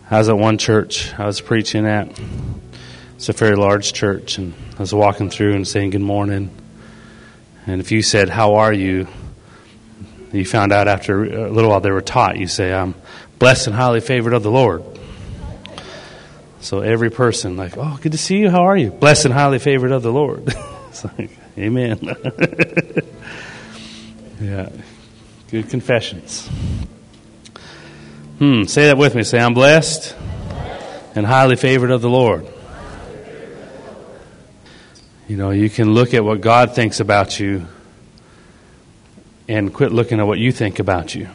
I was at one church I was preaching at. It's a very large church, and I was walking through and saying good morning. And if you said, "How are you?" you found out after a little while they were taught, you say, "I'm blessed and highly favored of the Lord." So every person, like, "Oh, good to see you. How are you?" "Blessed and highly favored of the Lord." It's like, amen. Yeah, good confessions. Say that with me. Say, "I'm blessed and highly favored of the Lord." You know, you can look at what God thinks about you and quit looking at what you think about you.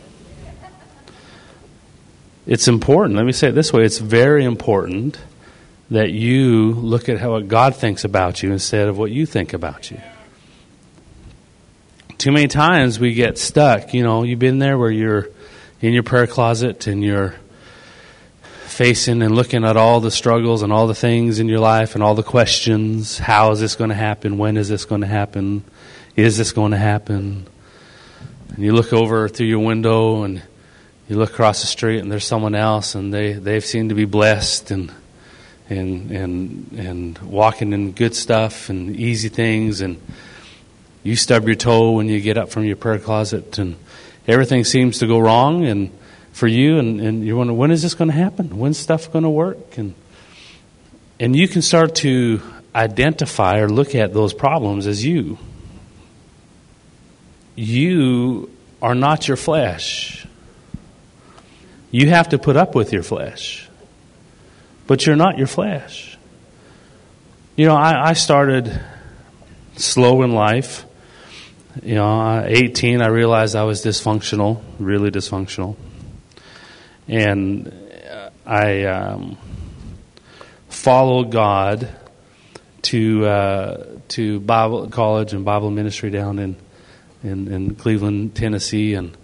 It's important. Let me say it this way. It's very important that you look at what God thinks about you instead of what you think about you. Too many times we get stuck. You know, you've been there where you're in your prayer closet and you're facing and looking at all the struggles and all the things in your life and all the questions. How is this going to happen? When is this going to happen? Is this going to happen? And you look over through your window and you look across the street and there's someone else and they seem to be blessed and walking in good stuff and easy things, and you stub your toe when you get up from your prayer closet and everything seems to go wrong and for you, and you're wondering, when is this going to happen? When's stuff going to work? And you can start to identify or look at those problems as you. You are not your flesh. You have to put up with your flesh. But you're not your flesh. You know, I started slow in life. You know, 18, I realized I was dysfunctional, really dysfunctional. And I followed God to Bible college and Bible ministry down in Cleveland, Tennessee, and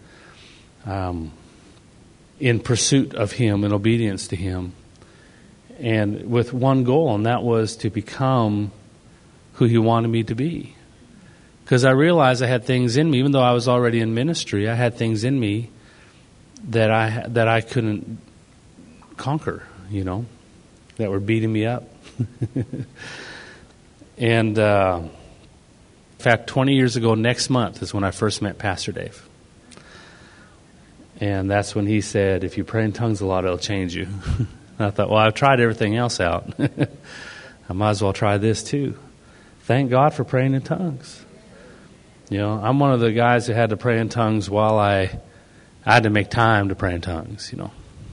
in pursuit of Him and obedience to Him, and with one goal, and that was to become who He wanted me to be. Because I realized I had things in me, even though I was already in ministry, I had things in me that I couldn't conquer, you know, that were beating me up. And in fact, 20 years ago next month is when I first met Pastor Dave. And that's when he said, "If you pray in tongues a lot, it'll change you." And I thought, well, I've tried everything else out. I might as well try this too. Thank God for praying in tongues. You know, I'm one of the guys who had to pray in tongues while I had to make time to pray in tongues, you know.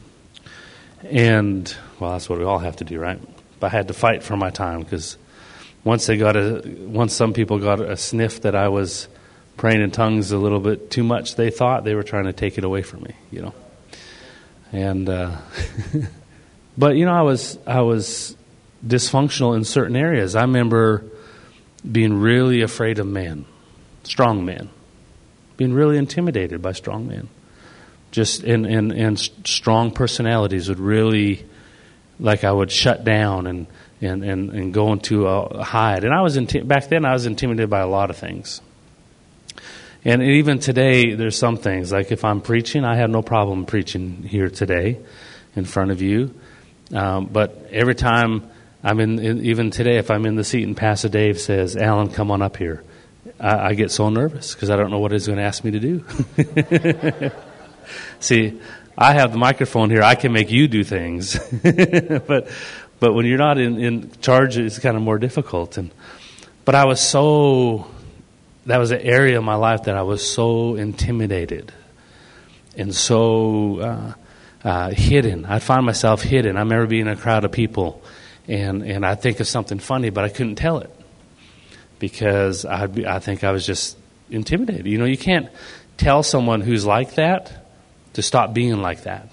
And, well, that's what we all have to do, right? But I had to fight for my time because once some people got a sniff that I was praying in tongues a little bit too much, they thought they were trying to take it away from me, you know. And, but, you know, I was dysfunctional in certain areas. I remember being really afraid of men, strong men, being really intimidated by strong men. Just and strong personalities would really, like, I would shut down and go into a hide. And I was back then I was intimidated by a lot of things. And even today, there's some things, like if I'm preaching, I have no problem preaching here today in front of you. But every time I'm even today, if I'm in the seat and Pastor Dave says, "Alan, come on up here," I get so nervous because I don't know what he's going to ask me to do. See, I have the microphone here. I can make you do things. but when you're not in charge, it's kind of more difficult. But that was an area of my life that I was so intimidated and so hidden. I'd find myself hidden. I remember being in a crowd of people, and I'd think of something funny, but I couldn't tell it because I think I was just intimidated. You know, you can't tell someone who's like that to stop being like that.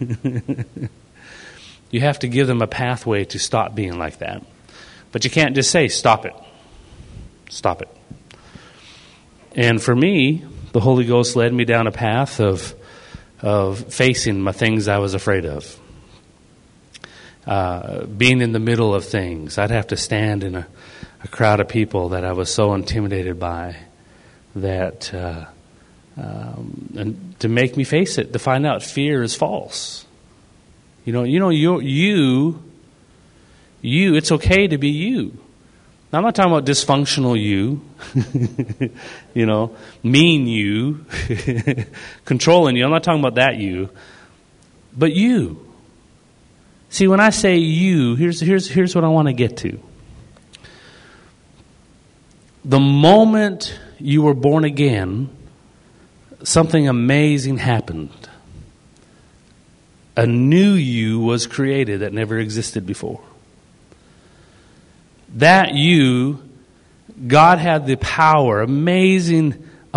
You have to give them a pathway to stop being like that. But you can't just say, "Stop it. Stop it." And for me, the Holy Ghost led me down a path of facing my things I was afraid of. Being in the middle of things. I'd have to stand in a crowd of people that I was so intimidated by that and to make me face it, to find out fear is false. You, it's okay to be you. Now, I'm not talking about dysfunctional you, mean you, controlling you. I'm not talking about that you, but you. See, when I say you, here's what I want to get to. The moment you were born again, something amazing happened. A new you was created that never existed before. That you, God had the power, amazing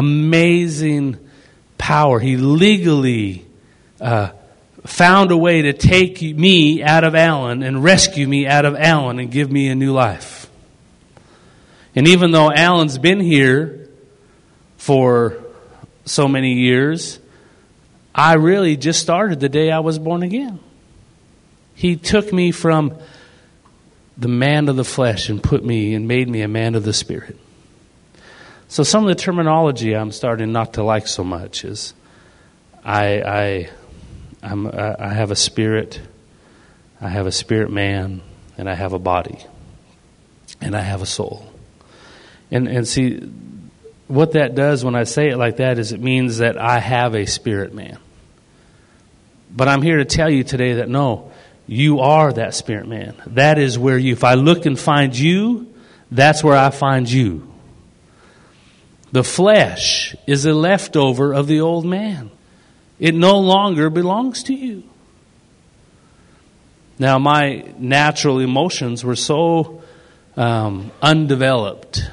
power. He legally found a way to take me out of Alan and rescue me out of Alan and give me a new life. And even though Alan's been here for so many years, I really just started the day I was born again. He took me from the man of the flesh and made me a man of the spirit. So some of the terminology I'm starting not to like so much is I have a spirit, I have a spirit man, and I have a body, and I have a soul. And see, what that does when I say it like that is it means that I have a spirit man. But I'm here to tell you today that no, you are that spirit man. That is where if I look and find you, that's where I find you. The flesh is a leftover of the old man. It no longer belongs to you. Now, my natural emotions were so underdeveloped,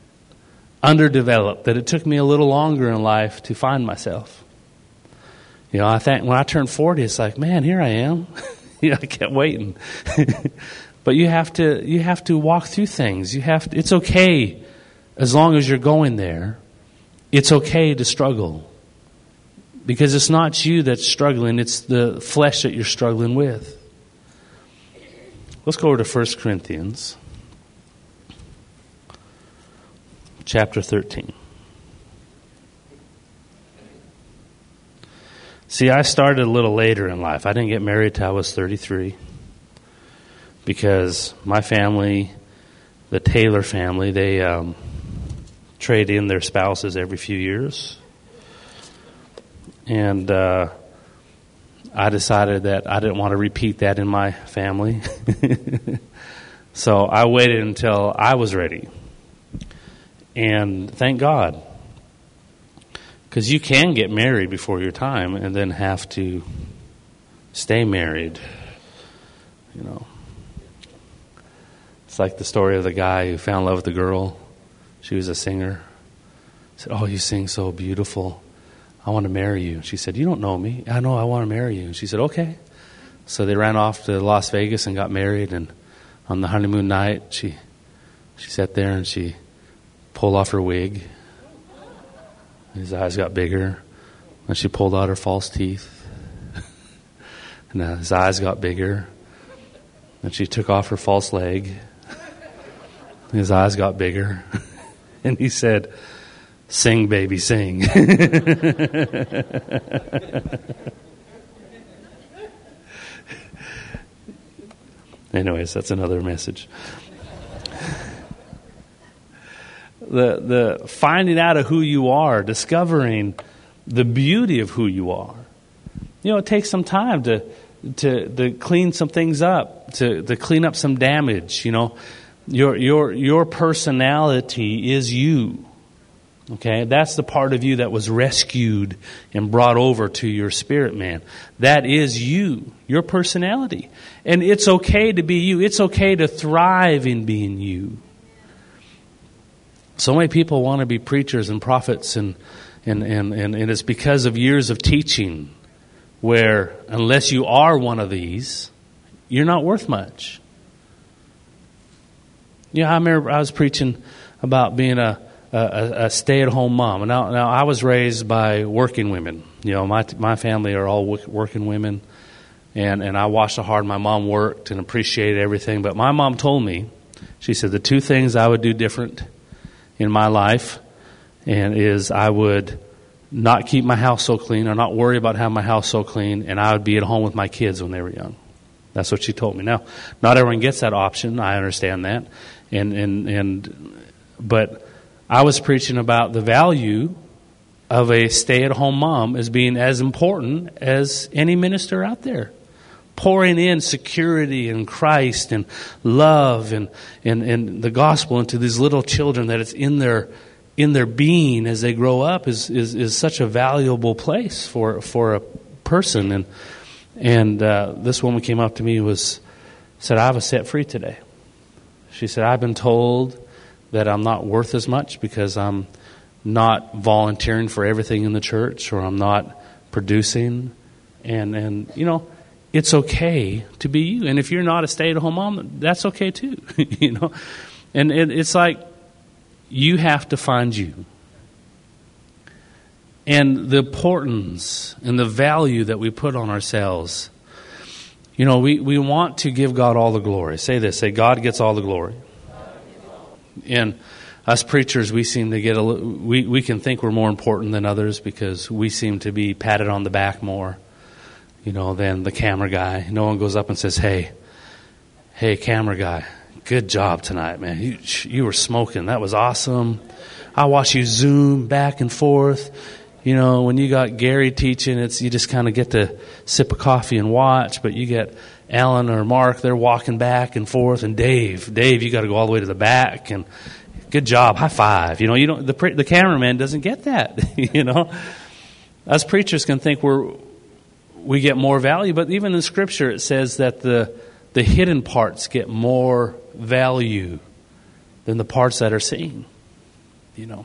that it took me a little longer in life to find myself. I think when I turned 40, it's like, man, here I am. I kept waiting. But you have to walk through things. It's okay as long as you're going there. It's okay to struggle. Because it's not you that's struggling, it's the flesh that you're struggling with. Let's go over to 1 Corinthians chapter 13. See, I started a little later in life. I didn't get married till I was 33 because my family, the Taylor family, they trade in their spouses every few years. And I decided that I didn't want to repeat that in my family. So I waited until I was ready. And thank God. Because you can get married before your time and then have to stay married. It's like the story of the guy who found love with the girl. She was a singer. He said, "Oh, you sing so beautiful. I want to marry you." She said, "You don't know me." "I know, I want to marry you." She said, "Okay." So they ran off to Las Vegas and got married. And on the honeymoon night, she sat there and she pulled off her wig. His eyes got bigger. And she pulled out her false teeth. And his eyes got bigger. And she took off her false leg. His eyes got bigger. And he said, "Sing, baby, sing." Anyways, that's another message. The finding out of who you are, discovering the beauty of who you are. It takes some time to clean some things up, to clean up some damage. Your personality is you. Okay, that's the part of you that was rescued and brought over to your spirit man. That is you, your personality. And it's okay to be you. It's okay to thrive in being you. So many people want to be preachers and prophets, and it's because of years of teaching where unless you are one of these, you're not worth much. I remember I was preaching about being a stay-at-home mom. Now I was raised by working women. My family are all working women, and I watched how hard my mom worked and appreciated everything. But my mom told me, she said, the two things I would do different in my life and is I would not keep my house so clean or not worry about having my house so clean, and I would be at home with my kids when they were young. That's what she told me. Now, not everyone gets that option. I understand that. But I was preaching about the value of a stay-at-home mom as being as important as any minister out there. Pouring in security in Christ and love and the gospel into these little children, that it's in their being as they grow up is such a valuable place for a person. And this woman came up to me said, I was set free today. She said, I've been told that I'm not worth as much because I'm not volunteering for everything in the church, or I'm not producing. And you know, it's okay to be you. And if you're not a stay-at-home mom, that's okay too. You know, and it's like you have to find you. And the importance and the value that we put on ourselves. You know, we want to give God all the glory. Say this, say God gets all the glory. And us preachers, we seem to get we can think we're more important than others because we seem to be patted on the back more, you know, than the camera guy. No one goes up and says, hey, camera guy, good job tonight, man. You were smoking. That was awesome. I watch you zoom back and forth. You know, when you got Gary teaching, you just kind of get to sip a coffee and watch. But you get Alan or Mark, they're walking back and forth. And Dave, you got to go all the way to the back. And good job, high five. You know, the cameraman doesn't get that. You know, us preachers can think we get more value, but even in Scripture it says that the hidden parts get more value than the parts that are seen. You know.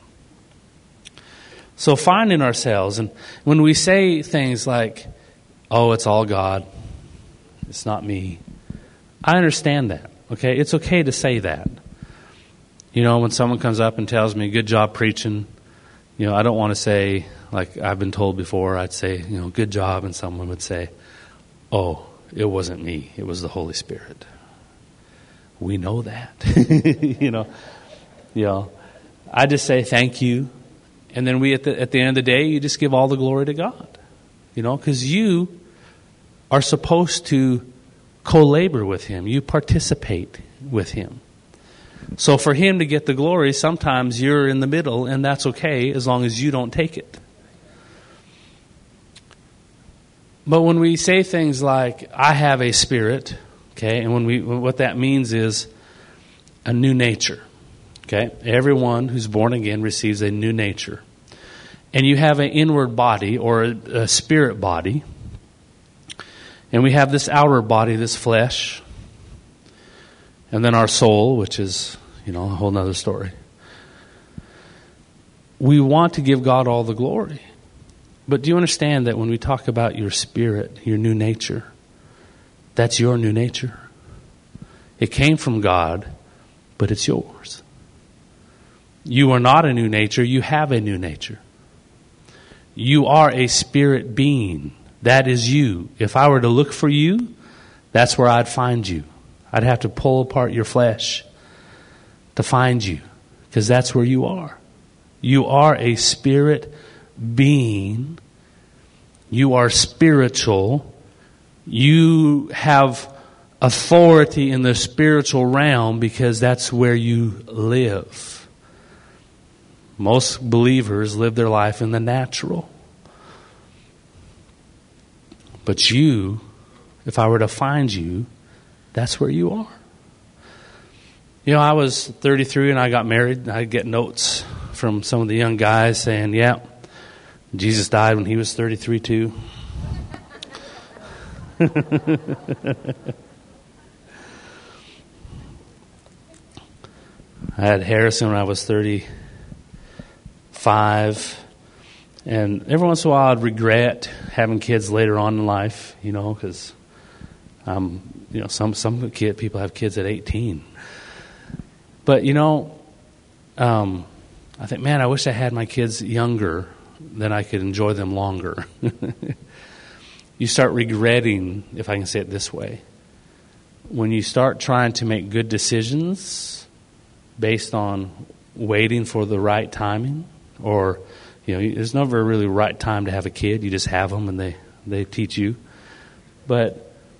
So finding ourselves, and when we say things like, oh, it's all God, it's not me, I understand that, okay? It's okay to say that. You know, when someone comes up and tells me, good job preaching, you know, I don't want to say, like I've been told before, I'd say, you know, good job, and someone would say, oh, it wasn't me, it was the Holy Spirit. We know that. You know, I just say thank you. And then at the end of the day, you just give all the glory to God. You know, because you are supposed to co-labor with Him. You participate with Him. So for Him to get the glory, sometimes you're in the middle, and that's okay as long as you don't take it. But when we say things like, I have a spirit, okay, and what that means is a new nature. Okay, everyone who's born again receives a new nature. And you have an inward body or a spirit body. And we have this outer body, this flesh. And then our soul, which is, you know, a whole nother story. We want to give God all the glory. But do you understand that when we talk about your spirit, your new nature, that's your new nature? It came from God, but it's yours. You are not a new nature, you have a new nature. You are a spirit being. That is you. If I were to look for you, that's where I'd find you. I'd have to pull apart your flesh to find you, because that's where you are. You are a spirit being. You are spiritual. You have authority in the spiritual realm because that's where you live. Most believers live their life in the natural. But you, if I were to find you, that's where you are. You know, I was 33 and I got married. I'd get notes from some of the young guys saying, yeah, Jesus died when he was 33 too. I had Harrison when I was 35, and every once in a while I'd regret having kids later on in life, you know, because you know, some people have kids at 18. But you know, I think, man, I wish I had my kids younger, then I could enjoy them longer. You start regretting, if I can say it this way, when you start trying to make good decisions based on waiting for the right timing, or There's never a really right time to have a kid. You just have them and they teach you. But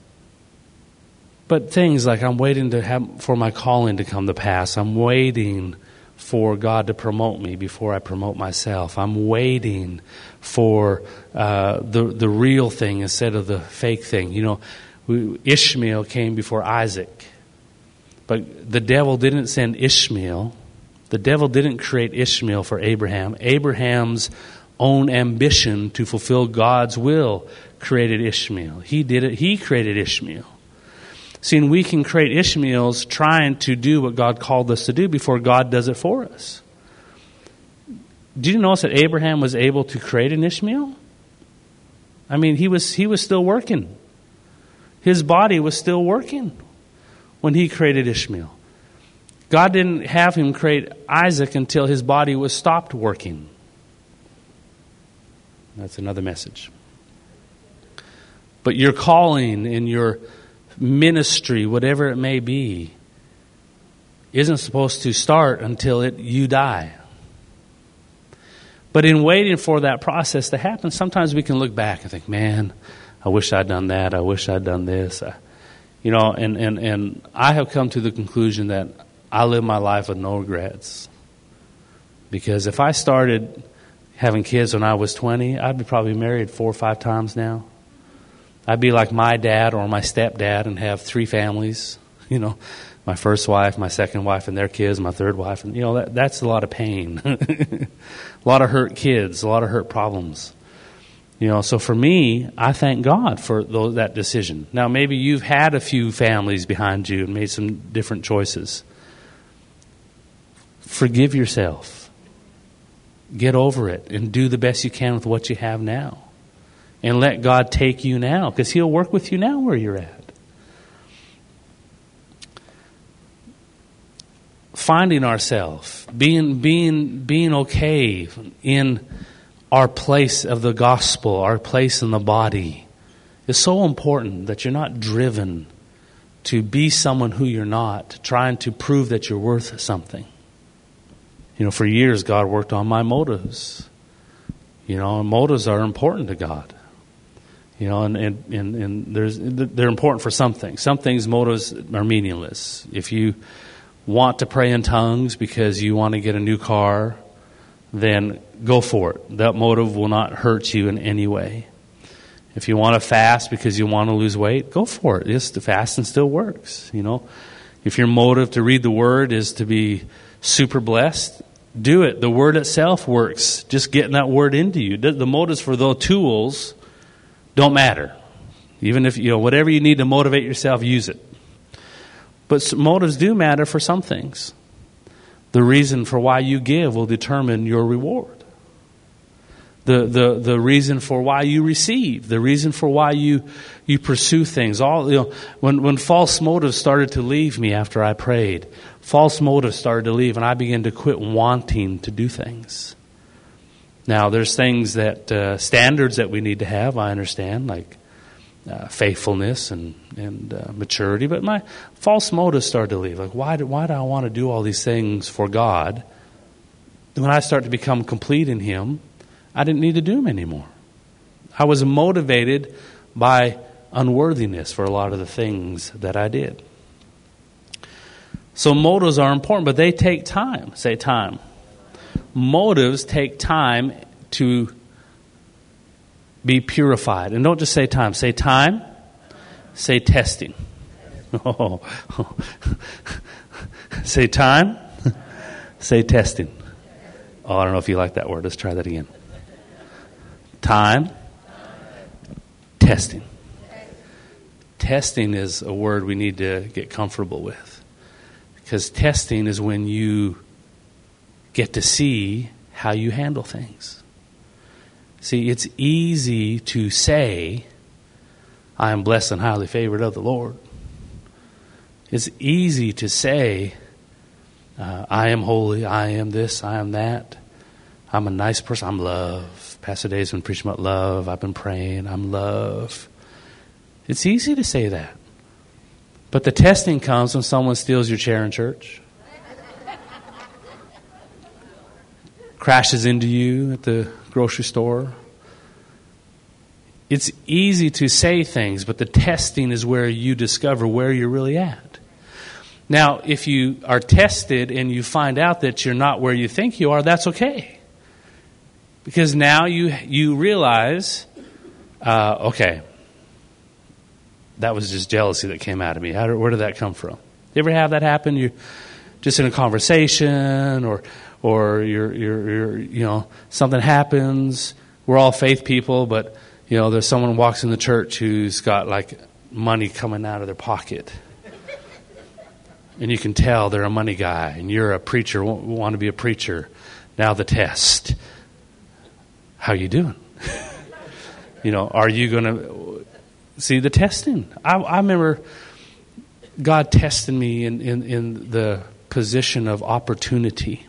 things like I'm waiting for my calling to come to pass. I'm waiting for God to promote me before I promote myself. I'm waiting for the real thing instead of the fake thing. Ishmael came before Isaac. But the devil didn't send Ishmael. The devil didn't create Ishmael for Abraham. Abraham's own ambition to fulfill God's will created Ishmael. He did it. He created Ishmael. See, and we can create Ishmaels trying to do what God called us to do before God does it for us. Did you notice that Abraham was able to create an Ishmael? I mean, he was still working. His body was still working when he created Ishmael. God didn't have him create Isaac until his body was stopped working. That's another message. But your calling in your ministry, whatever it may be, isn't supposed to start until you die. But in waiting for that process to happen, sometimes we can look back and think, man, I wish I'd done that. I wish I'd done this. And I have come to the conclusion that I live my life with no regrets. Because if I started having kids when I was 20, I'd be probably married 4 or 5 times now. I'd be like my dad or my stepdad and have 3 families. My first wife, my second wife, and their kids, my third wife. And, that's a lot of pain. A lot of hurt kids, a lot of hurt problems. So for me, I thank God for that decision. Now, maybe you've had a few families behind you and made some different choices. Forgive yourself. Get over it and do the best you can with what you have now. And let God take you now, because He'll work with you now where you're at. Finding ourselves, being okay in our place of the gospel, our place in the body, is so important that you're not driven to be someone who you're not, trying to prove that you're worth something. For years, God worked on my motives. And motives are important to God. And they're important for some things. Some things, motives are meaningless. If you want to pray in tongues because you want to get a new car, then go for it. That motive will not hurt you in any way. If you want to fast because you want to lose weight, go for it. The fasting still works. If your motive to read the Word is to be super blessed, do it. The Word itself works. Just getting that Word into you. The motives for those tools don't matter. Even if, whatever you need to motivate yourself, use it. But motives do matter for some things. The reason for why you give will determine your reward. The reason for why you receive, the reason for why you pursue things. When false motives started to leave me after I prayed, false motives started to leave, and I began to quit wanting to do things. Now, there's things that standards that we need to have. I understand, like faithfulness and maturity. But my false motives started to leave. Like, why do I want to do all these things for God? When I start to become complete in Him, I didn't need to do them anymore. I was motivated by unworthiness for a lot of the things that I did. So motives are important, but they take time. Say time. Motives take time to be purified. And don't just say time. Say time. Say testing. Oh. Say time. Say testing. Oh, I don't know if you like that word. Let's try that again. Time. Testing. Testing is a word we need to get comfortable with. Because testing is when you get to see how you handle things. See, it's easy to say, I am blessed and highly favored of the Lord. It's easy to say, I am holy, I am this, I am that. I'm a nice person, I'm love. Pastor Dave's been preaching about love. I've been praying, I'm love. It's easy to say that. But the testing comes when someone steals your chair in church, crashes into you at the grocery store. It's easy to say things, but the testing is where you discover where you're really at. Now, if you are tested and you find out that you're not where you think you are, that's okay. Because now you realize, okay, that was just jealousy that came out of me. Where did that come from? You ever have that happen? You're just in a conversation, or you're something happens. We're all faith people, but there's someone walks in the church who's got like money coming out of their pocket, and you can tell they're a money guy, and you're a preacher, want to be a preacher. Now the test. How you doing? Are you going to see the testing? I remember God testing me in the position of opportunity,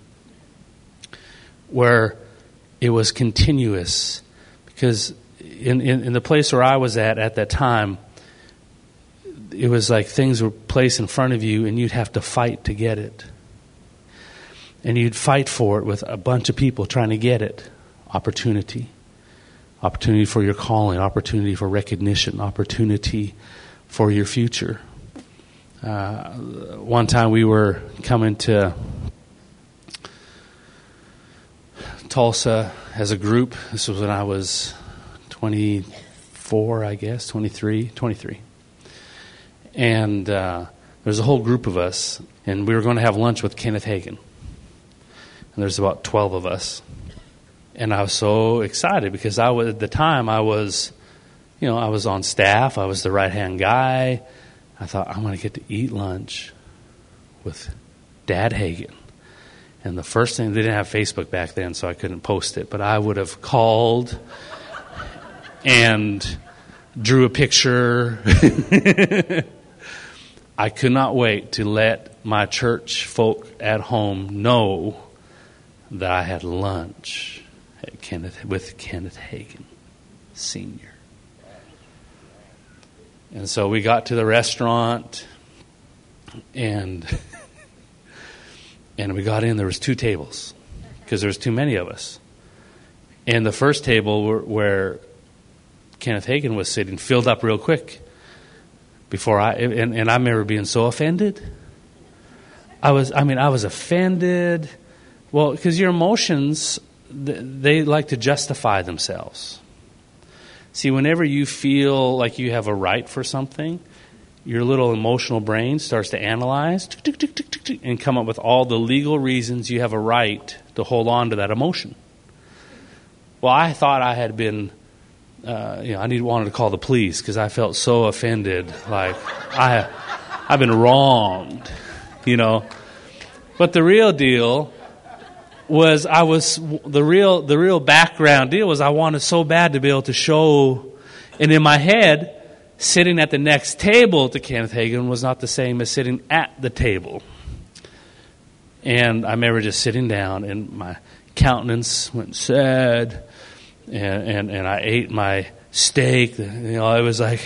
where it was continuous, because in the place where I was at that time, it was like things were placed in front of you and you'd have to fight to get it. And you'd fight for it with a bunch of people trying to get it. Opportunity for your calling, opportunity for recognition, opportunity for your future. One time we were coming to Tulsa as a group. This was when I was 24, I guess, 23. And there was a whole group of us, and we were going to have lunch with Kenneth Hagin. And there's about 12 of us. And I was so excited because at the time I was on staff. I was the right-hand guy. I thought, I'm going to get to eat lunch with Dad Hagin. And the first thing, they didn't have Facebook back then, so I couldn't post it. But I would have called and drew a picture. I could not wait to let my church folk at home know that I had lunch with Kenneth Hagin Sr. And so we got to the restaurant, and we got in. There was 2 tables because there was too many of us. And the first table where Kenneth Hagin was sitting filled up real quick. And I remember being so offended. I was offended. Well, because your emotions, they like to justify themselves. See, whenever you feel like you have a right for something, your little emotional brain starts to analyze and come up with all the legal reasons you have a right to hold on to that emotion. Well, I thought I had been, I wanted to call the police because I felt so offended, like I've been wronged, But the real deal was the real background deal was I wanted so bad to be able to show, and in my head, sitting at the next table to Kenneth Hagin was not the same as sitting at the table. And I remember just sitting down, and my countenance went sad, and I ate my steak. It was like,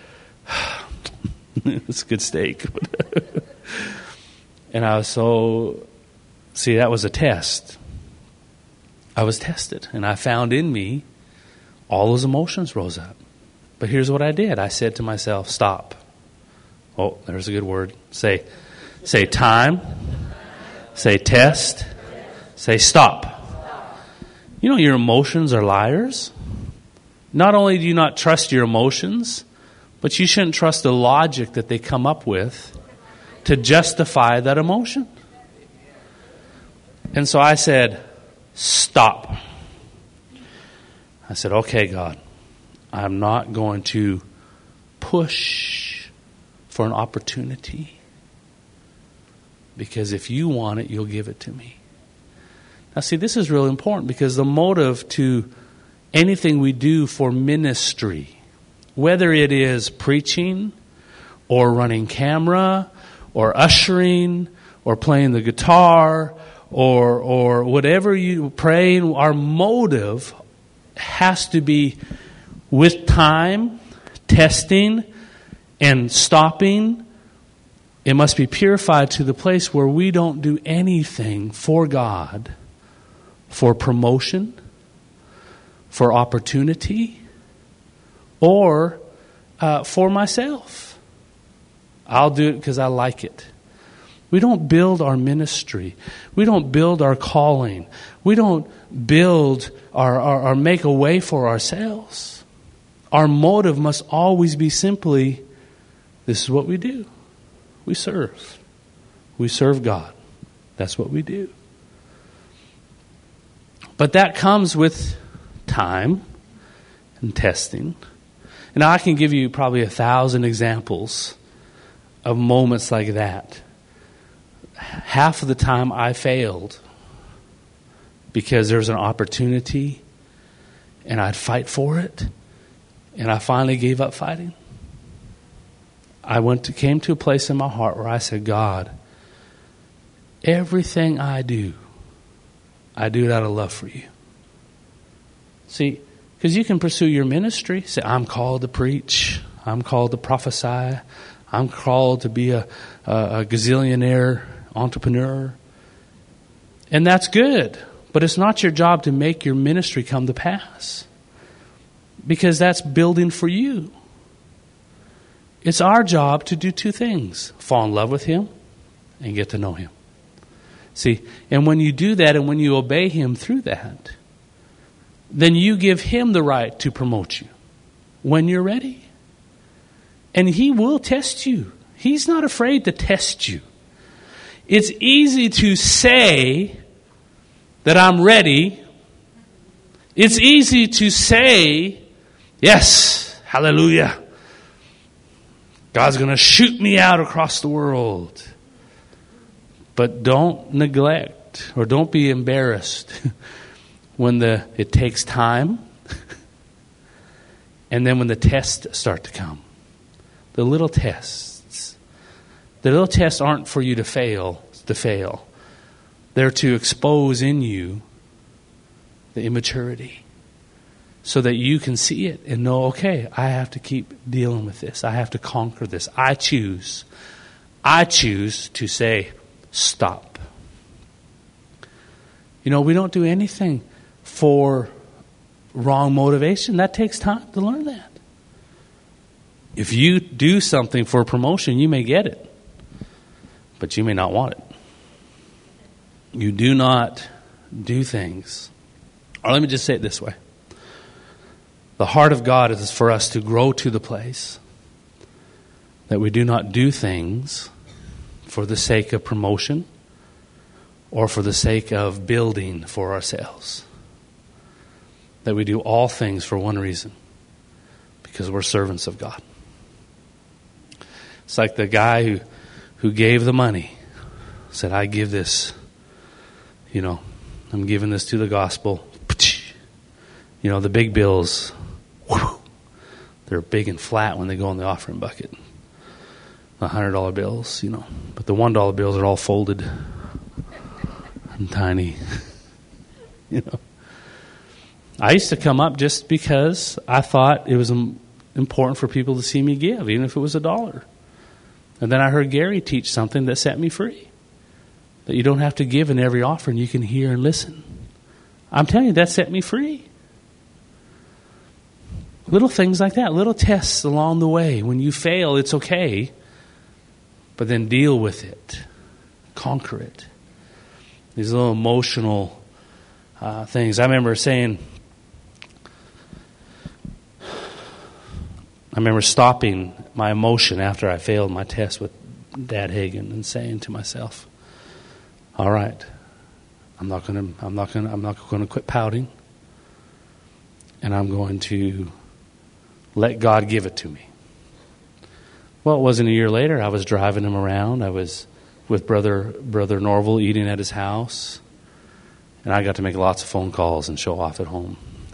it's a good steak. And I was that was a test. I was tested, and I found in me all those emotions rose up. But here's what I did. I said to myself, stop. Oh, there's a good word. Say time. Say test. Say stop. Your emotions are liars. Not only do you not trust your emotions, but you shouldn't trust the logic that they come up with to justify that emotion. And so I said, stop. I said, okay, God, I'm not going to push for an opportunity, because if you want it, you'll give it to me. Now, see, this is really important, because the motive to anything we do for ministry, whether it is preaching or running camera or ushering or playing the guitar or whatever you praying, our motive has to be with time, testing, and stopping. It must be purified to the place where we don't do anything for God for promotion, for opportunity, or for myself. I'll do it because I like it. We don't build our ministry. We don't build our calling. We don't build or make a way for ourselves. Our motive must always be simply, this is what we do. We serve. We serve God. That's what we do. But that comes with time and testing. And I can give you probably 1,000 examples of moments like that. Half of the time I failed because there was an opportunity and I'd fight for it, and I finally gave up fighting. I came to a place in my heart where I said, God, everything I do it out of love for you. See, because you can pursue your ministry. Say, I'm called to preach. I'm called to prophesy. I'm called to be a gazillionaire entrepreneur. And that's good. But it's not your job to make your ministry come to pass. Because that's building for you. It's our job to do two things. Fall in love with Him and get to know Him. See, and when you do that and when you obey Him through that, then you give Him the right to promote you when you're ready. And He will test you. He's not afraid to test you. It's easy to say that I'm ready. It's easy to say, yes, hallelujah. God's going to shoot me out across the world. But don't neglect or don't be embarrassed when it takes time and then when the tests start to come. The little tests. The little tests aren't for you to fail. They're to expose in you the immaturity so that you can see it and know, okay, I have to keep dealing with this. I have to conquer this. I choose to say, stop. You know, we don't do anything for wrong motivation. That takes time to learn that. If you do something for promotion, you may get it, but you may not want it. You do not do things. Or let me just say it this way. The heart of God is for us to grow to the place that we do not do things for the sake of promotion or for the sake of building for ourselves. That we do all things for one reason, because we're servants of God. It's like the guy who gave the money, said, I give this, I'm giving this to the gospel. The big bills, they're big and flat when they go in the offering bucket. The $100 bills, but the $1 bills are all folded and tiny. I used to come up just because I thought it was important for people to see me give, even if it was $1. And then I heard Gary teach something that set me free. That you don't have to give in every offering. You can hear and listen. I'm telling you, that set me free. Little things like that. Little tests along the way. When you fail, it's okay. But then deal with it. Conquer it. These little emotional things. I remember stopping my emotion after I failed my test with Dad Hagen and saying to myself, all right, I'm not going to quit pouting, and I'm going to let God give it to me. Well, it wasn't a year later. I was driving him around. I was with Brother Norval eating at his house, and I got to make lots of phone calls and show off at home.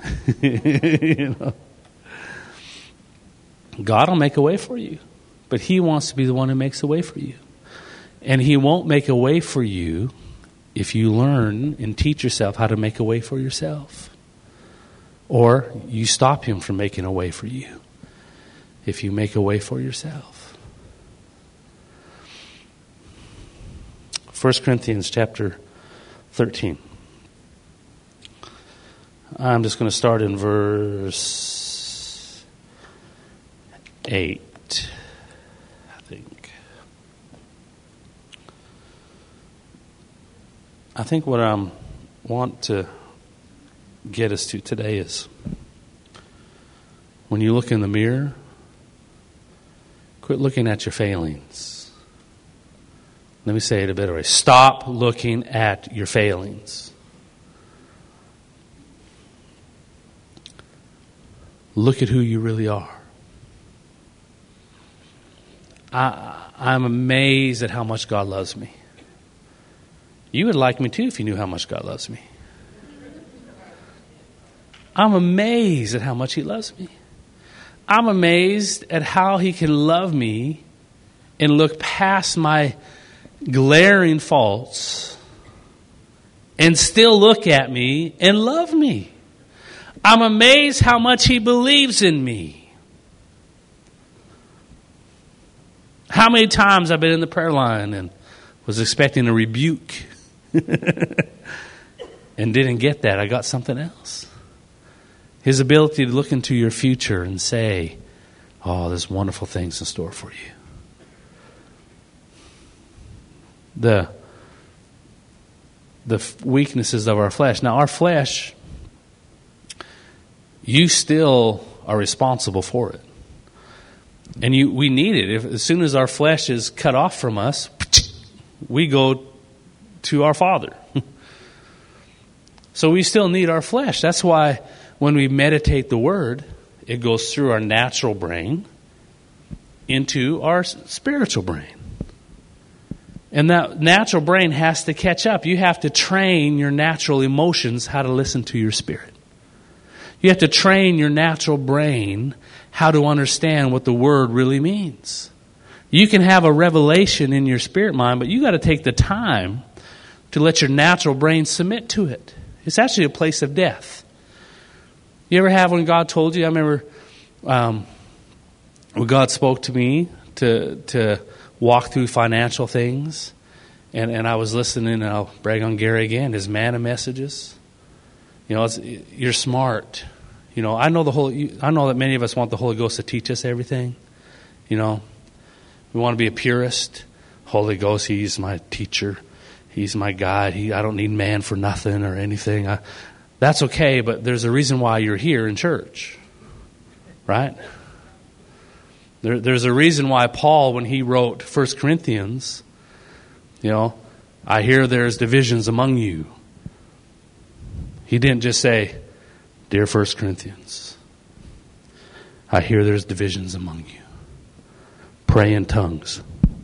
God will make a way for you, but He wants to be the one who makes a way for you. And He won't make a way for you if you learn and teach yourself how to make a way for yourself. Or you stop Him from making a way for you if you make a way for yourself. 1 Corinthians chapter 13. I'm just going to start in verse 8, I think. I think what I want to get us to today is when you look in the mirror, quit looking at your failings. Let me say it a better way. Stop looking at your failings. Look at who you really are. I'm amazed at how much God loves me. You would like me too if you knew how much God loves me. I'm amazed at how much He loves me. I'm amazed at how He can love me and look past my glaring faults and still look at me and love me. I'm amazed how much He believes in me. How many times I've been in the prayer line and was expecting a rebuke and didn't get that. I got something else. His ability to look into your future and say, oh, there's wonderful things in store for you. The weaknesses of our flesh. Now, our flesh, you still are responsible for it. And we need it. As soon as our flesh is cut off from us, we go to our Father. So we still need our flesh. That's why when we meditate the Word, it goes through our natural brain into our spiritual brain. And that natural brain has to catch up. You have to train your natural emotions how to listen to your spirit. You have to train your natural brain how to understand what the Word really means. You can have a revelation in your spirit mind, but you got to take the time to let your natural brain submit to it. It's actually a place of death. You ever have when God told you? I remember when God spoke to me to walk through financial things, and I was listening, and I'll brag on Gary again, his manna messages. You know, you're smart. You know, I know that many of us want the Holy Ghost to teach us everything. You know, we want to be a purist. Holy Ghost, He's my teacher. He's my guide. I don't need man for nothing or anything. That's okay, but there's a reason why you're here in church, right? There's a reason why Paul, when he wrote 1 Corinthians, you know, I hear there's divisions among you. He didn't just say, dear 1 Corinthians, I hear there's divisions among you. Pray in tongues.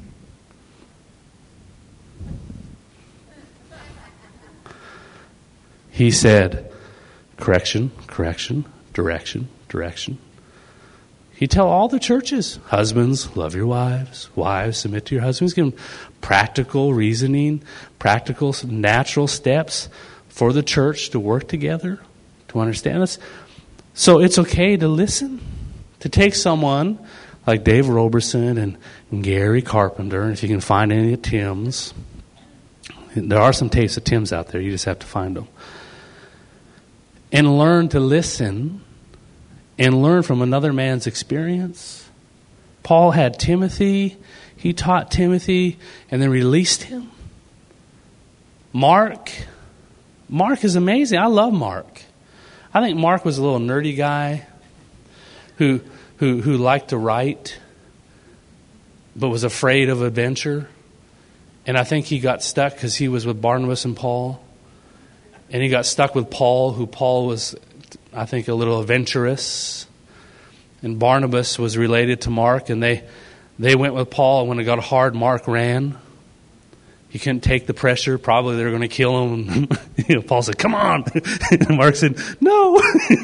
He said, correction, correction, direction, direction. He tell all the churches, husbands, love your wives. Wives, submit to your husbands. Give them practical reasoning, practical, natural steps for the church to work together, to understand this. So it's okay to listen, to take someone like Dave Roberson and Gary Carpenter, and if you can find any of Tim's. There are some tapes of Tim's out there. You just have to find them. And learn to listen and learn from another man's experience. Paul had Timothy. He taught Timothy and then released him. Mark is amazing. I love Mark. I think Mark was a little nerdy guy who liked to write but was afraid of adventure. And I think he got stuck because he was with Barnabas and Paul. And he got stuck with Paul, who Paul was, I think, a little adventurous. And Barnabas was related to Mark, and they went with Paul. And when it got hard, Mark ran. He couldn't take the pressure. Probably they were going to kill him. Paul said, come on. And Mark said, no.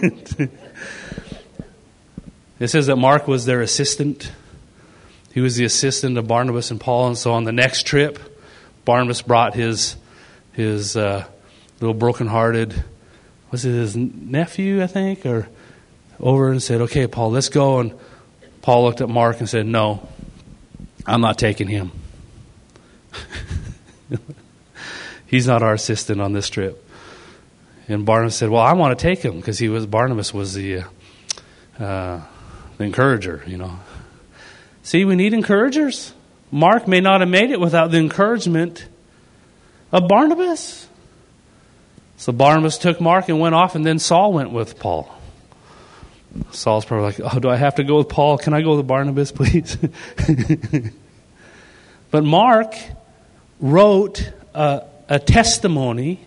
It says that Mark was their assistant. He was the assistant of Barnabas and Paul. And so on the next trip, Barnabas brought his little brokenhearted, was it his nephew, I think, or over and said, okay, Paul, let's go. And Paul looked at Mark and said, no, I'm not taking him. He's not our assistant on this trip. And Barnabas said, well, I want to take him, because Barnabas was the encourager, See, we need encouragers. Mark may not have made it without the encouragement of Barnabas. So Barnabas took Mark and went off, and then Saul went with Paul. Saul's probably like, oh, do I have to go with Paul? Can I go with Barnabas, please? But Mark wrote a testimony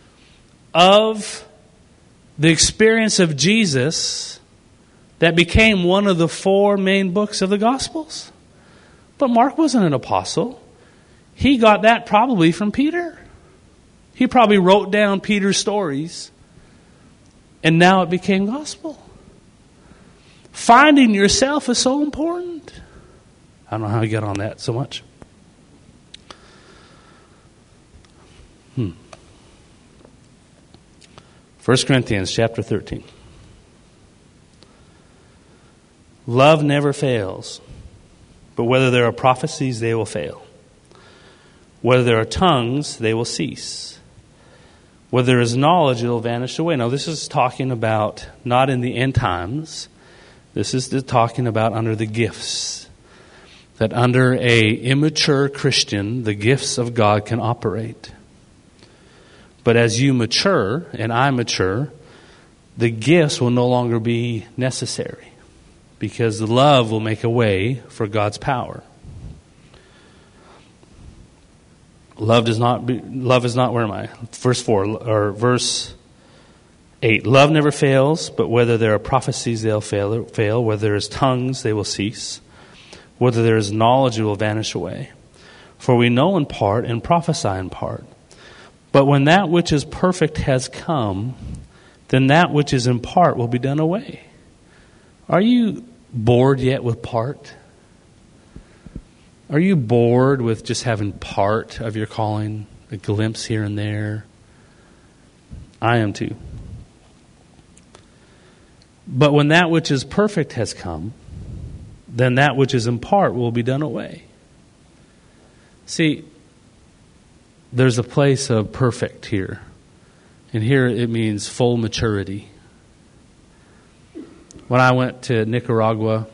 of the experience of Jesus that became one of the 4 main books of the Gospels. But Mark wasn't an apostle. He got that probably from Peter. He probably wrote down Peter's stories, and now it became gospel. Finding yourself is so important. I don't know how I get on that so much. 1 Corinthians chapter 13. Love never fails, but whether there are prophecies, they will fail. Whether there are tongues, they will cease. Whether there is knowledge, it will vanish away. Now, this is talking about not in the end times. This is talking about under the gifts. That under a immature Christian, the gifts of God can operate. But as you mature, and I mature, the gifts will no longer be necessary. Because the love will make a way for God's power. Love is not, where am I? Verse 8. Love never fails, but whether there are prophecies, they'll fail. Whether there is tongues, they will cease. Whether there is knowledge, it will vanish away. For we know in part and prophesy in part. But when that which is perfect has come, then that which is in part will be done away. Are you bored yet with part? Are you bored with just having part of your calling, a glimpse here and there? I am too. But when that which is perfect has come, then that which is in part will be done away. See, there's a place of perfect here. And here it means full maturity. When I went to Nicaragua,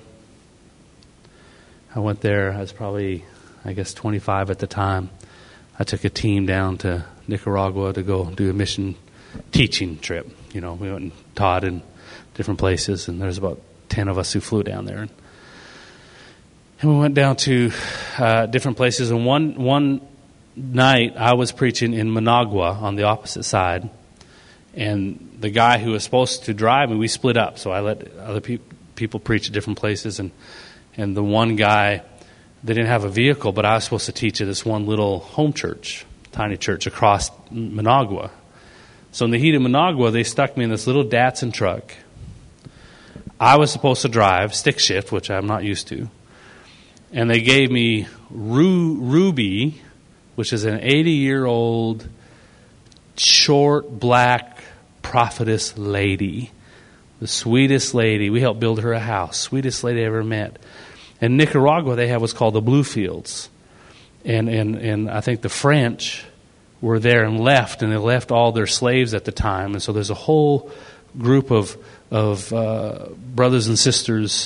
I went there, I was probably, 25 at the time. I took a team down to Nicaragua to go do a mission teaching trip. We went and taught in different places, and there's about 10 of us who flew down there. And we went down to different places, and one night I was preaching in Managua on the opposite side. And the guy who was supposed to drive me, we split up. So I let other people preach at different places. And the one guy, they didn't have a vehicle, but I was supposed to teach at this one little home church, tiny church across Managua. So in the heat of Managua, they stuck me in this little Datsun truck. I was supposed to drive, stick shift, which I'm not used to. And they gave me Ruby, which is an 80-year-old, short, black prophetess lady. The sweetest lady. We helped build her a house. Sweetest lady I ever met. In Nicaragua, they have what's called the Blue Fields. And I think the French were there and left, and they left all their slaves at the time. And so there's a whole group of brothers and sisters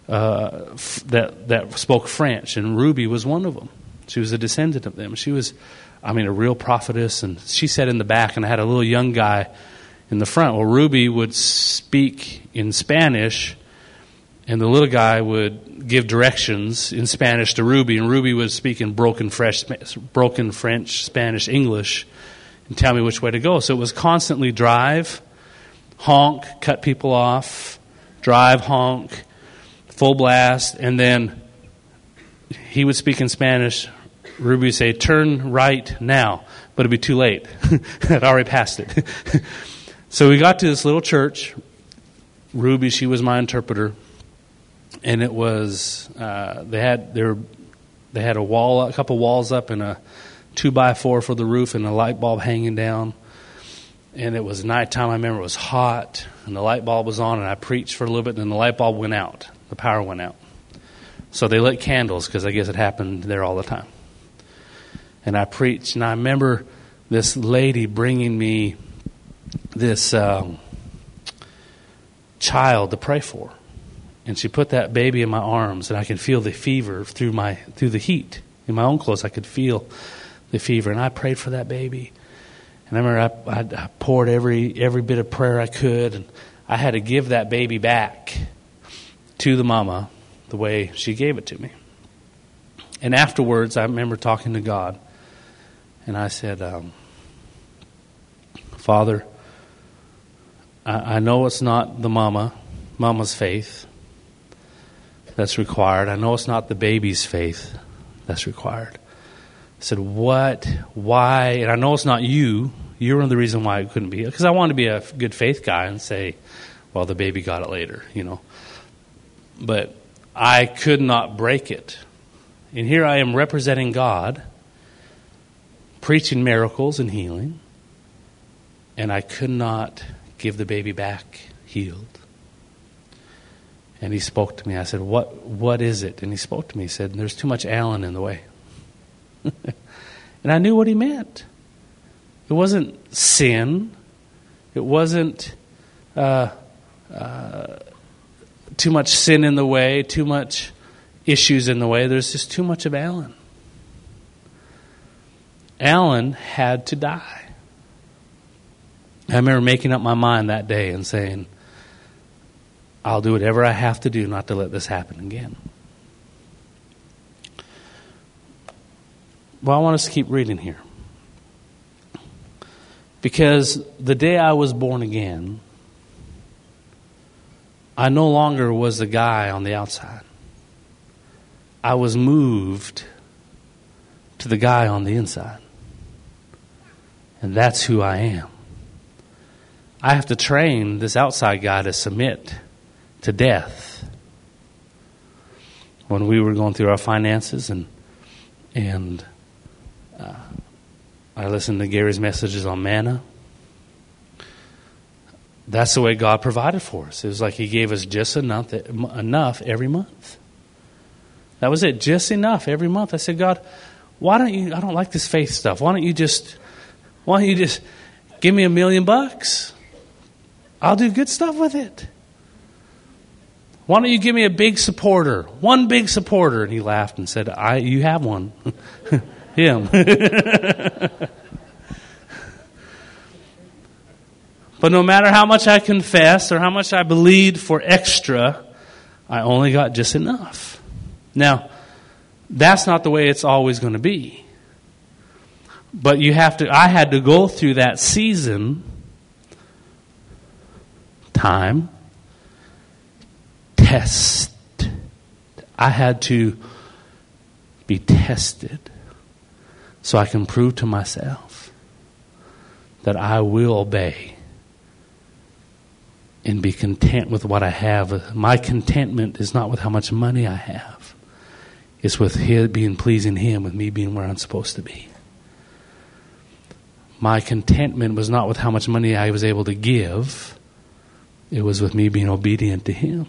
that spoke French, and Ruby was one of them. She was a descendant of them. She was, a real prophetess, and she sat in the back, and I had a little young guy in the front. Well, Ruby would speak in Spanish, and the little guy would give directions in Spanish to Ruby, and Ruby would speak in broken French, Spanish, English, and tell me which way to go. So it was constantly drive, honk, cut people off, drive, honk, full blast, and then he would speak in Spanish. Ruby would say, turn right now, but it'd be too late. I'd already passed it. So we got to this little church. Ruby, she was my interpreter. And it was, they had a wall, a couple walls up, and a 2x4 for the roof, and a light bulb hanging down. And it was nighttime. I remember it was hot, and the light bulb was on, and I preached for a little bit, and then the light bulb went out. The power went out. So they lit candles, because I guess it happened there all the time. And I preached, and I remember this lady bringing me this child to pray for. And she put that baby in my arms, and I could feel the fever through the heat. In my own clothes, I could feel the fever. And I prayed for that baby. And I remember I poured every bit of prayer I could, and I had to give that baby back to the mama the way she gave it to me. And afterwards, I remember talking to God, and I said, Father, I know it's not the mama's faith that's required. I know it's not the baby's faith that's required. I said, what, why, and I know it's not you. You're the reason why it couldn't be. Because I wanted to be a good faith guy and say, well, the baby got it later, But I could not break it. And here I am representing God, preaching miracles and healing, and I could not give the baby back healed. And he spoke to me. I said, what is it? And he spoke to me. He said, there's too much Alan in the way. And I knew what he meant. It wasn't sin. It wasn't too much sin in the way, too much issues in the way. There's just too much of Alan. Alan had to die. I remember making up my mind that day and saying, I'll do whatever I have to do not to let this happen again. Well, I want us to keep reading here. Because the day I was born again, I no longer was the guy on the outside. I was moved to the guy on the inside. And that's who I am. I have to train this outside guy to submit to death. When we were going through our finances and I listened to Gary's messages on manna. That's the way God provided for us. It was like He gave us just enough every month. That was it, just enough every month. I said, God, why don't you? I don't like this faith stuff. Why don't you just give me $1 million? I'll do good stuff with it. Why don't you give me a big supporter? One big supporter. And he laughed and said, you have one. Him. But no matter how much I confessed or how much I believed for extra, I only got just enough. Now, that's not the way it's always going to be. But I had to go through that season, time, test. I had to be tested so I can prove to myself that I will obey and be content with what I have. My contentment is not with how much money I have. It's with being pleasing Him, with me being where I'm supposed to be. My contentment was not with how much money I was able to give. It was with me being obedient to Him.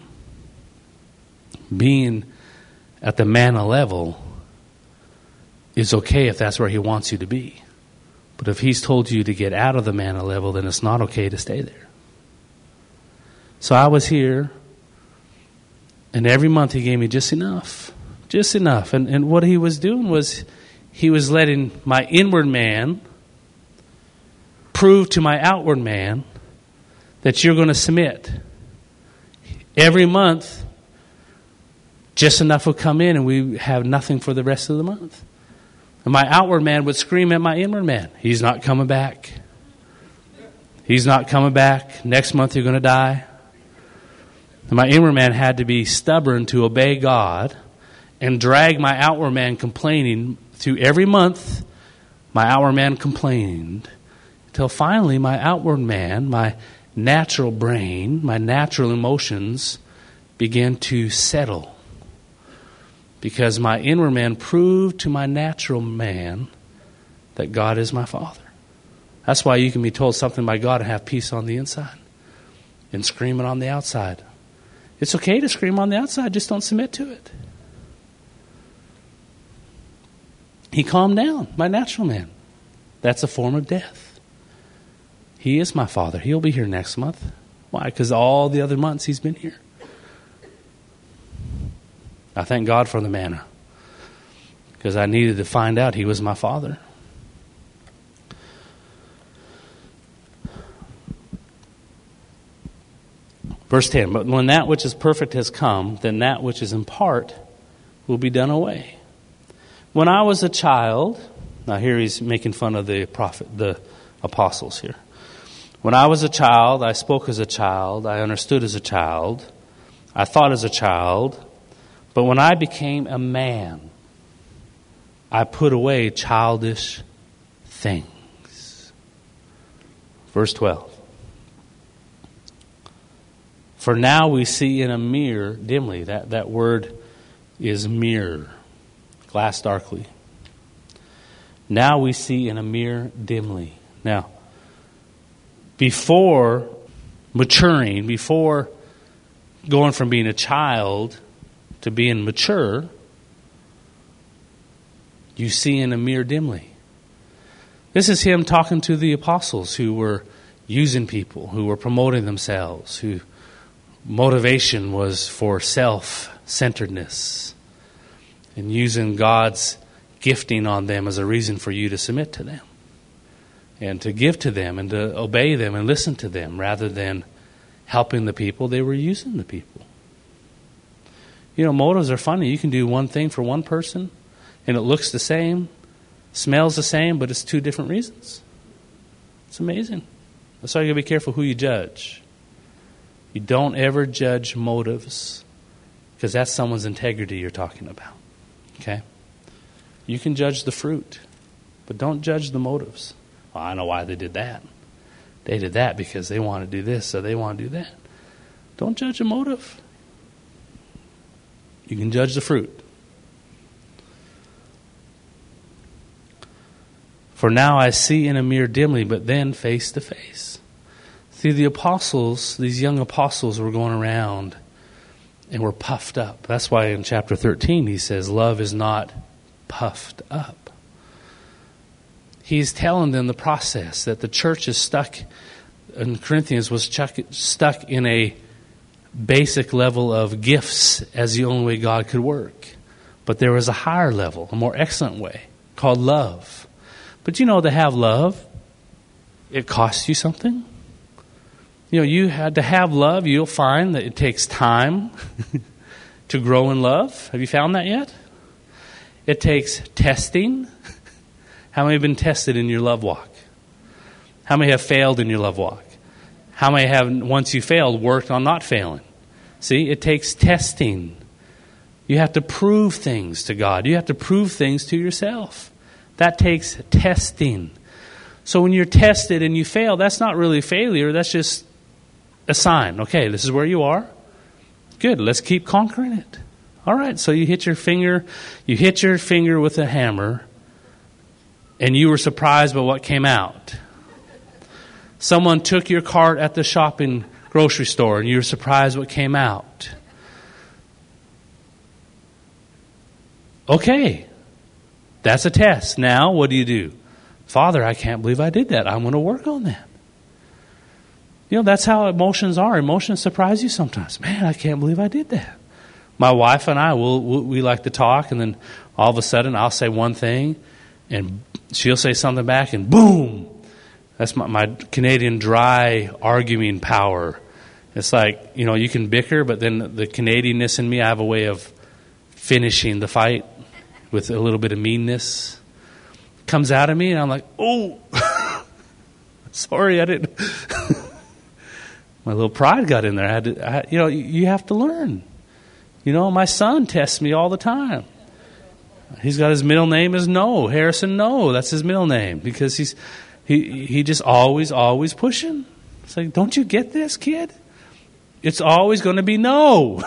Being at the manna level is okay if that's where He wants you to be. But if He's told you to get out of the manna level, then it's not okay to stay there. So I was here, and every month He gave me just enough. Just enough. And what He was doing was He was letting my inward man prove to my outward man that you're going to submit. Every month, just enough would come in, and we have nothing for the rest of the month. And my outward man would scream at my inward man, he's not coming back. He's not coming back. Next month you're going to die. And my inward man had to be stubborn to obey God and drag my outward man complaining through every month. My outward man complained until finally my outward man, my natural brain, my natural emotions began to settle. Because my inward man proved to my natural man that God is my Father. That's why you can be told something by God and have peace on the inside and screaming on the outside. It's okay to scream on the outside, just don't submit to it. He calmed down, my natural man. That's a form of death. He is my Father. He'll be here next month. Why? Because all the other months he's been here. I thank God for the manna, because I needed to find out he was my Father. Verse 10, but when that which is perfect has come, then that which is in part will be done away. When I was a child, now here he's making fun of the apostles here. When I was a child, I spoke as a child, I understood as a child, I thought as a child, but when I became a man, I put away childish things. Verse 12. For now we see in a mirror dimly. That word is mirror, glass darkly. Now we see in a mirror dimly. Now, before maturing, before going from being a child to being mature, you see in a mirror dimly. This is him talking to the apostles who were using people, who were promoting themselves, who motivation was for self-centeredness, and using God's gifting on them as a reason for you to submit to them and to give to them and to obey them and listen to them rather than helping the people. They were using the people. You know, motives are funny. You can do one thing for one person and it looks the same, smells the same, but it's two different reasons. It's amazing. That's why you got to be careful who you judge. You don't ever judge motives, because that's someone's integrity you're talking about. Okay? You can judge the fruit, but don't judge the motives. Well, I know why they did that. They did that because they want to do this, so they want to do that. Don't judge a motive. You can judge the fruit. For now I see in a mirror dimly, but then face to face. See, the apostles, these young apostles were going around and were puffed up. That's why in chapter 13 he says, love is not puffed up. He's telling them the process, that the church is stuck, and Corinthians was stuck in a basic level of gifts as the only way God could work. But there was a higher level, a more excellent way, called love. But you know, to have love, it costs you something. You know, you had to have love. You'll find that it takes time to grow in love. Have you found that yet? It takes testing. How many have been tested in your love walk? How many have failed in your love walk? How many have, once you failed, worked on not failing? See, it takes testing. You have to prove things to God. You have to prove things to yourself. That takes testing. So when you're tested and you fail, that's not really failure. That's just a sign. Okay, this is where you are. Good, let's keep conquering it. All right, so you hit your finger with a hammer, and you were surprised by what came out. Someone took your cart at the shopping grocery store, and you were surprised what came out. Okay, that's a test. Now, what do? Father, I can't believe I did that. I'm going to work on that. You know, that's how emotions are. Emotions surprise you sometimes. Man, I can't believe I did that. My wife and I, we like to talk, and then all of a sudden I'll say one thing, and she'll say something back, and boom! That's my Canadian dry arguing power. It's like, you know, you can bicker, but then the Canadianness in me, I have a way of finishing the fight with a little bit of meanness. Comes out of me, and I'm like, oh, sorry, I didn't. My little pride got in there. You have to learn. You know, my son tests me all the time. He's got his middle name is No, Harrison No. That's his middle name because he just always pushing. It's like, don't you get this, kid? It's always going to be no.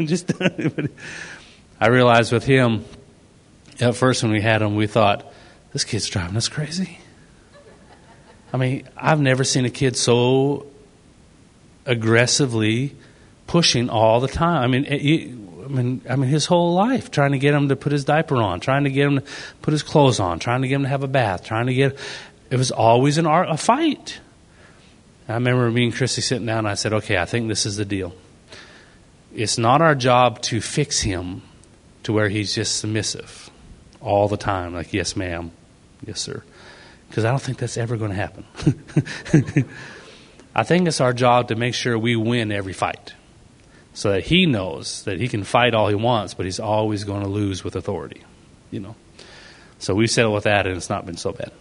I realized with him, at first when we had him, we thought, this kid's driving us crazy. I mean, I've never seen a kid so aggressively pushing all the time. I mean, his whole life, trying to get him to put his diaper on, trying to get him to put his clothes on, trying to get him to have a bath, it was always a fight. I remember me and Chrissy sitting down, and I said, okay, I think this is the deal. It's not our job to fix him to where he's just submissive all the time, like, yes, ma'am, yes, sir. Because I don't think that's ever going to happen. I think it's our job to make sure we win every fight so that he knows that he can fight all he wants, but he's always going to lose with authority, you know. So we settled with that, and it's not been so bad.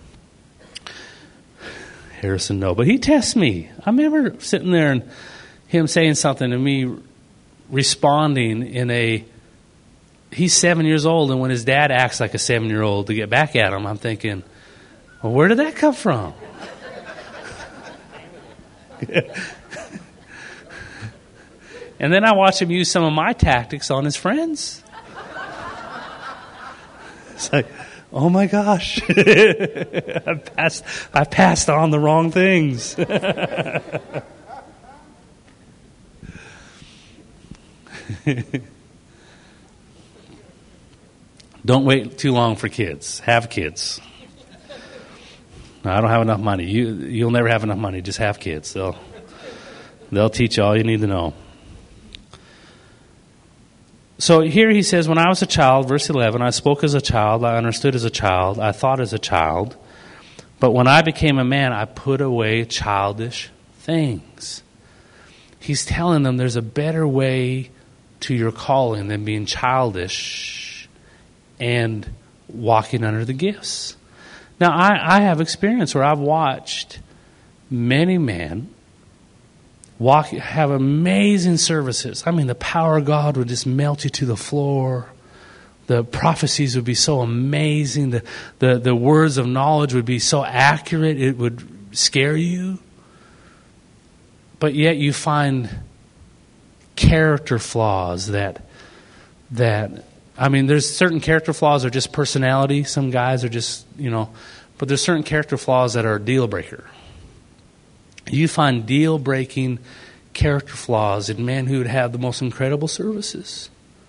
Harrison, no. But he tests me. I remember sitting there and him saying something and me responding in a... He's 7 years old, and when his dad acts like a 7-year-old to get back at him, I'm thinking, well, where did that come from? And then I watch him use some of my tactics on his friends. It's like, oh my gosh, I passed on the wrong things. Don't wait too long for kids. Have kids. No, I don't have enough money. You'll never have enough money. Just have kids. They'll teach you all you need to know. So here he says, when I was a child, verse 11, I spoke as a child, I understood as a child, I thought as a child. But when I became a man, I put away childish things. He's telling them there's a better way to your calling than being childish and walking under the gifts. Now, I have experience where I've watched many men have amazing services. I mean, the power of God would just melt you to the floor. The prophecies would be so amazing. The words of knowledge would be so accurate, it would scare you. But yet you find character flaws that I mean, there's certain character flaws that are just personality. Some guys are just, but there's certain character flaws that are a deal breaker. You find deal-breaking character flaws in men who would have the most incredible services.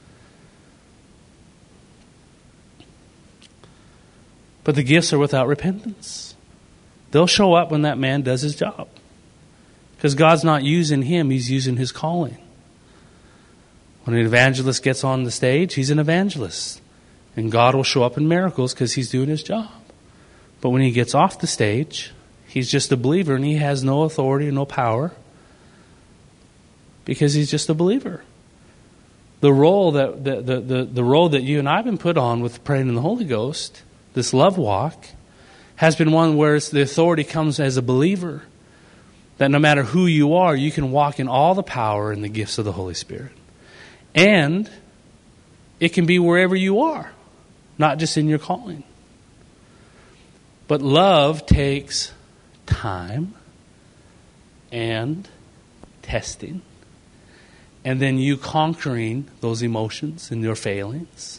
But the gifts are without repentance. They'll show up when that man does his job. Because God's not using him, he's using his calling. When an evangelist gets on the stage, he's an evangelist. And God will show up in miracles because he's doing his job. But when he gets off the stage, he's just a believer and he has no authority and no power because he's just a believer. The role that the role that you and I have been put on with praying in the Holy Ghost, this love walk, has been one where the authority comes as a believer. That no matter who you are, you can walk in all the power and the gifts of the Holy Spirit. And it can be wherever you are, not just in your calling. But love takes time and testing, and then you conquering those emotions and your failings.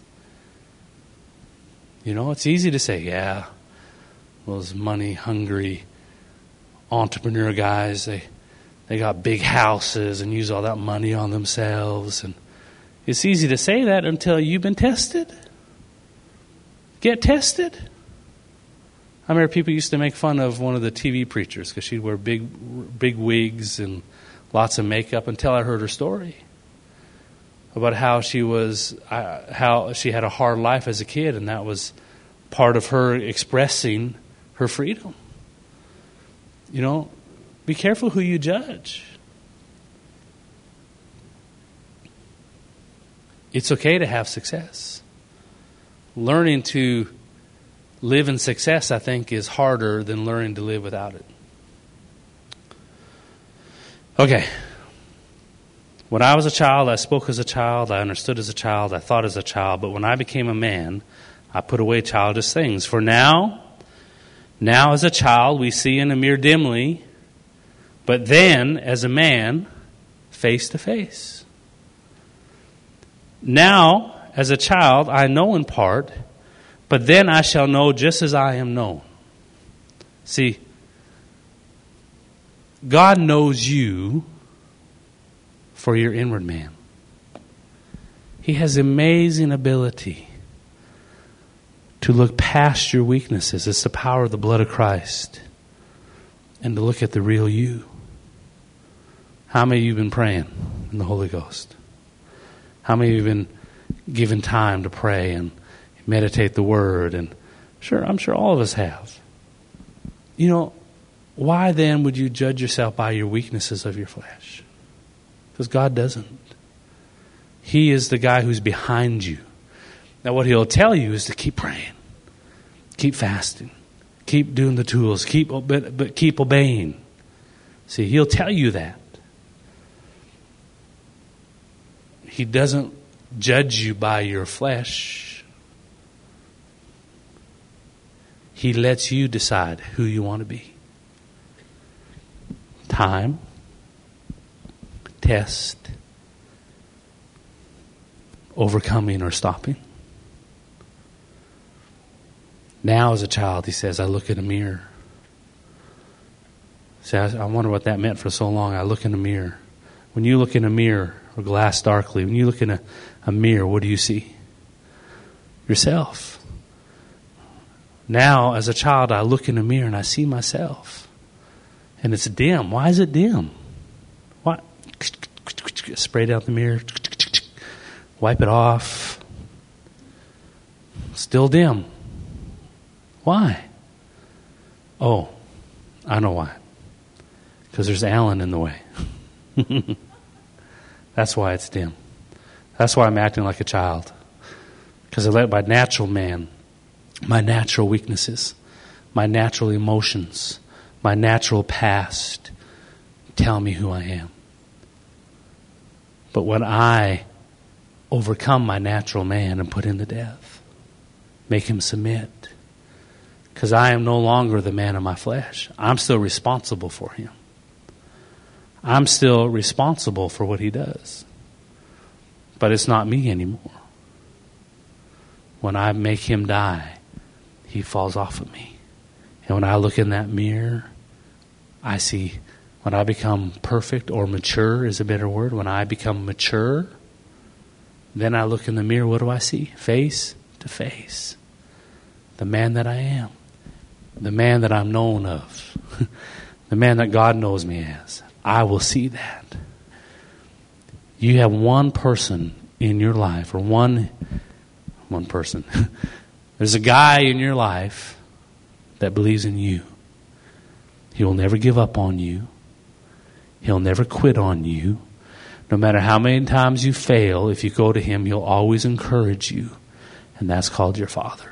It's easy to say, yeah, those money-hungry entrepreneur guys, they got big houses and use all that money on themselves. And it's easy to say that until you've been tested. Get tested. I remember people used to make fun of one of the TV preachers because she'd wear big wigs and lots of makeup until I heard her story about how she had a hard life as a kid, and that was part of her expressing her freedom. Be careful who you judge. It's okay to have success. Learning to live in success, I think, is harder than learning to live without it. Okay. When I was a child, I spoke as a child, I understood as a child, I thought as a child, but when I became a man, I put away childish things. For now as a child, we see in a mirror dimly, but then as a man, face to face. Now, as a child, I know in part, but then I shall know just as I am known. See, God knows you for your inward man. He has amazing ability to look past your weaknesses. It's the power of the blood of Christ. And to look at the real you. How many of you have been praying in the Holy Ghost? How many of you have been given time to pray and meditate the Word? And I'm sure all of us have. You know, why then would you judge yourself by your weaknesses of your flesh? Because God doesn't. He is the guy who's behind you. Now what He'll tell you is to keep praying. Keep fasting. Keep doing the tools. But keep obeying. See, He'll tell you that. He doesn't judge you by your flesh. He lets you decide who you want to be. Time, test, overcoming or stopping. Now as a child, he says, I look in a mirror. See, I wonder what that meant for so long. I look in a mirror. When you look in a mirror or glass darkly, when you look in a mirror, what do you see? Yourself. Now, as a child, I look in a mirror and I see myself. And it's dim. Why is it dim? What? Spray down the mirror. Wipe it off. Still dim. Why? Oh, I know why. Because there's Alan in the way. That's why it's dim. That's why I'm acting like a child. Because I let my natural man, my natural weaknesses, my natural emotions, my natural past tell me who I am. But when I overcome my natural man and put him to death, make him submit, because I am no longer the man of my flesh. I'm still responsible for him. I'm still responsible for what he does. But it's not me anymore. When I make him die, he falls off of me. And when I look in that mirror, I see, when I become perfect or mature is a better word, when I become mature, then I look in the mirror, what do I see? Face to face. The man that I am. The man that I'm known of. The man that God knows me as. I will see that. You have one person in your life, or one person. There's a guy in your life that believes in you. He will never give up on you. He'll never quit on you. No matter how many times you fail, if you go to him, he'll always encourage you. And that's called your Father.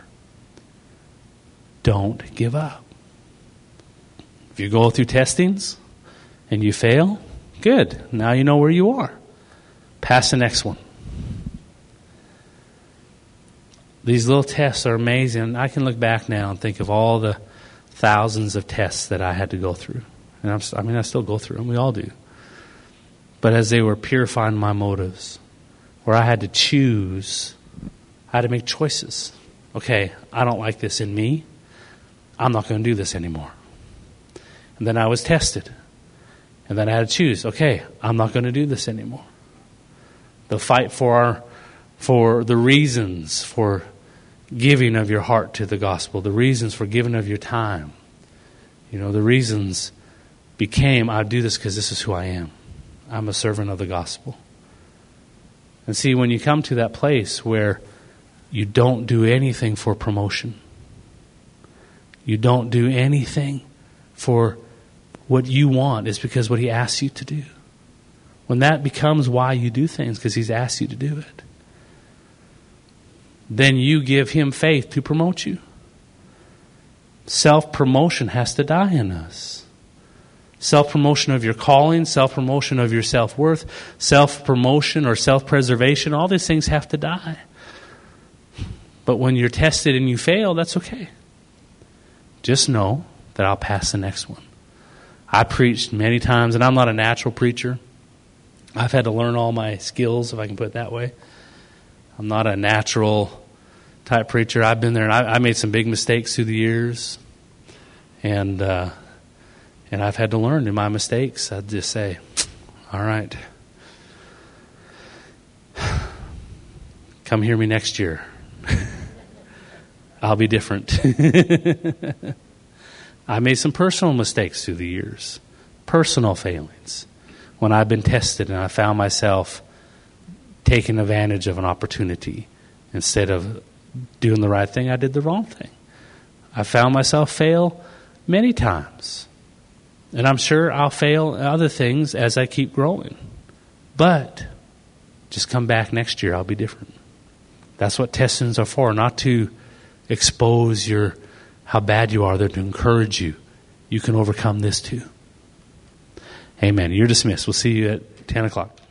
Don't give up. If you go through testings and you fail, good. Now you know where you are. Pass the next one. These little tests are amazing. I can look back now and think of all the thousands of tests that I had to go through. And I still go through them. We all do. But as they were purifying my motives, where I had to choose, I had to make choices. Okay, I don't like this in me. I'm not going to do this anymore. And then I was tested. And then I had to choose. Okay, I'm not going to do this anymore. The fight for the reasons for giving of your heart to the gospel, the reasons for giving of your time. You know, the reasons became, I do this because this is who I am. I'm a servant of the gospel. And see, when you come to that place where you don't do anything for promotion, you don't do anything for what you want, is because what he asks you to do. When that becomes why you do things, because he's asked you to do it, then you give him faith to promote you. Self-promotion has to die in us. Self-promotion of your calling, self-promotion of your self-worth, self-promotion or self-preservation, all these things have to die. But when you're tested and you fail, that's okay. Just know that I'll pass the next one. I preached many times, and I'm not a natural preacher. I've had to learn all my skills, if I can put it that way. I'm not a natural type preacher. I've been there, and I made some big mistakes through the years. And I've had to learn in my mistakes. I'd just say, all right, come hear me next year. I'll be different. I made some personal mistakes through the years. Personal failings. when I've been tested and I found myself taking advantage of an opportunity. Instead of doing the right thing, I did the wrong thing. I found myself fail many times. And I'm sure I'll fail at other things as I keep growing. But just come back next year, I'll be different. That's what testings are for, not to expose how bad you are, they're to encourage you. You can overcome this too. Amen. You're dismissed. We'll see you at 10 o'clock.